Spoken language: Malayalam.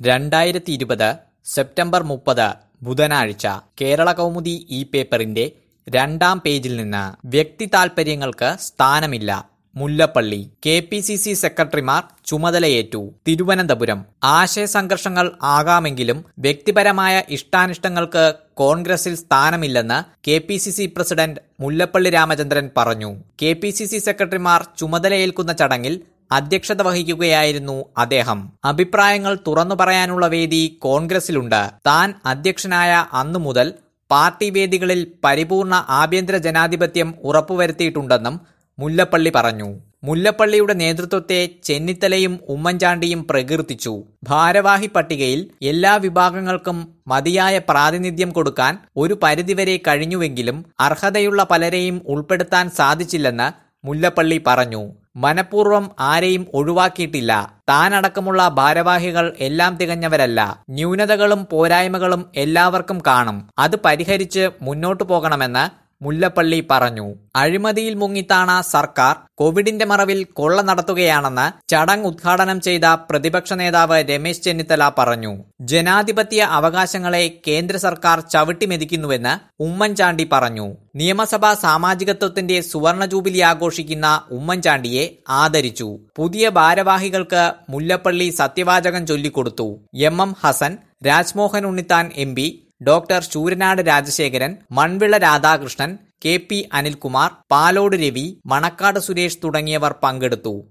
2020 സെപ്റ്റംബർ 30 ബുധനാഴ്ച കേരള കൗമുദി ഈ പേപ്പറിന്റെ 2-ാം പേജിൽ നിന്ന് വ്യക്തി താൽപര്യങ്ങൾക്ക് സ്ഥാനമില്ല. മുല്ലപ്പള്ളി KPCC സെക്രട്ടറിമാർ ചുമതലയേറ്റു. തിരുവനന്തപുരം ആശയസംഘർഷങ്ങൾ ആകാമെങ്കിലും വ്യക്തിപരമായ ഇഷ്ടാനിഷ്ടങ്ങൾക്ക് കോൺഗ്രസിൽ സ്ഥാനമില്ലെന്ന് KPCC പ്രസിഡന്റ് മുല്ലപ്പള്ളി രാമചന്ദ്രൻ പറഞ്ഞു. KPCC സെക്രട്ടറിമാർ ചുമതലയേൽക്കുന്ന ചടങ്ങിൽ അധ്യക്ഷത വഹിക്കുകയായിരുന്നു അദ്ദേഹം. അഭിപ്രായങ്ങൾ തുറന്നു പറയാനുള്ള വേദി കോൺഗ്രസിലുണ്ട്. താൻ അധ്യക്ഷനായ അന്നു മുതൽ പാർട്ടി വേദികളിൽ പരിപൂർണ ആഭ്യന്തര ജനാധിപത്യം ഉറപ്പുവരുത്തിയിട്ടുണ്ടെന്നും മുല്ലപ്പള്ളി പറഞ്ഞു. മുല്ലപ്പള്ളിയുടെ നേതൃത്വത്തെ ചെന്നിത്തലയും ഉമ്മൻചാണ്ടിയും പ്രകീർത്തിച്ചു. ഭാരവാഹി പട്ടികയിൽ എല്ലാ വിഭാഗങ്ങൾക്കും മതിയായ പ്രാതിനിധ്യം കൊടുക്കാൻ ഒരു പരിധിവരെ കഴിഞ്ഞുവെങ്കിലും അർഹതയുള്ള പലരെയും ഉൾപ്പെടുത്താൻ സാധിച്ചില്ലെന്ന് മുല്ലപ്പള്ളി പറഞ്ഞു. മനഃപൂർവ്വം ആരെയും ഒഴിവാക്കിയിട്ടില്ല. താനടക്കമുള്ള ഭാരവാഹികൾ എല്ലാം തികഞ്ഞവരല്ല. ന്യൂനതകളും പോരായ്മകളും എല്ലാവർക്കും കാണും. അത് പരിഹരിച്ച് മുന്നോട്ടു പോകണമെന്ന് മുല്ലപ്പള്ളി പറഞ്ഞു. അഴിമതിയിൽ മുങ്ങിത്താണ സർക്കാർ കോവിഡിന്റെ മറവിൽ കൊള്ള നടത്തുകയാണെന്ന് ചടങ്ങ് ഉദ്ഘാടനം ചെയ്ത പ്രതിപക്ഷ നേതാവ് രമേശ് ചെന്നിത്തല പറഞ്ഞു. ജനാധിപത്യ അവകാശങ്ങളെ കേന്ദ്ര സർക്കാർ ചവിട്ടിമെതിക്കുന്നുവെന്ന് ഉമ്മൻചാണ്ടി പറഞ്ഞു. നിയമസഭാ സാമാജികത്വത്തിന്റെ സുവർണ ജൂബിലി ആഘോഷിക്കുന്ന ഉമ്മൻചാണ്ടിയെ ആദരിച്ചു. പുതിയ ഭാരവാഹികൾക്ക് മുല്ലപ്പള്ളി സത്യവാചകം ചൊല്ലിക്കൊടുത്തു. MM Hassan, Rajmohan Unnithan MP, doctor Sooranad Rajasekharan, Manvila Radhakrishnan, KP Anilkumar, Palode Ravi, Manakkad Suresh തുടങ്ങിയവർ പങ്കെടുത്തു.